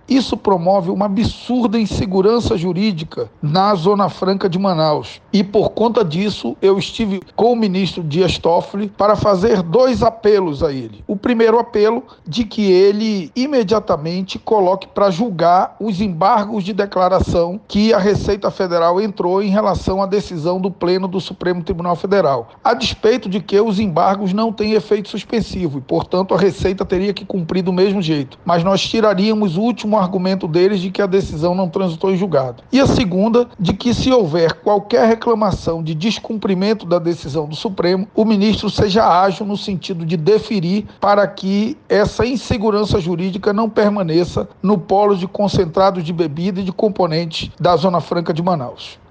Isso promove uma absurda insegurança jurídica na Zona Franca de Manaus. E por conta disso, eu estive com o ministro Dias Toffoli para fazer 2 apelos a ele. O primeiro apelo de que ele imediatamente coloque para julgar os embargos de declaração que a Receita Federal entrou em relação à decisão do Pleno do Supremo Tribunal Federal, a despeito de que os embargos não têm efeito suspensivo e, portanto, a Receita teria que cumprir do mesmo jeito. Mas nós tiraríamos o último argumento deles de que a decisão não transitou em julgado. E a segunda, de que se houver qualquer reclamação de descumprimento da decisão do Supremo, o ministro seja ágil no sentido de deferir para que essa insegurança jurídica não permaneça no polo de concentrados de bebida e de componentes da Zona Franca de Manaus.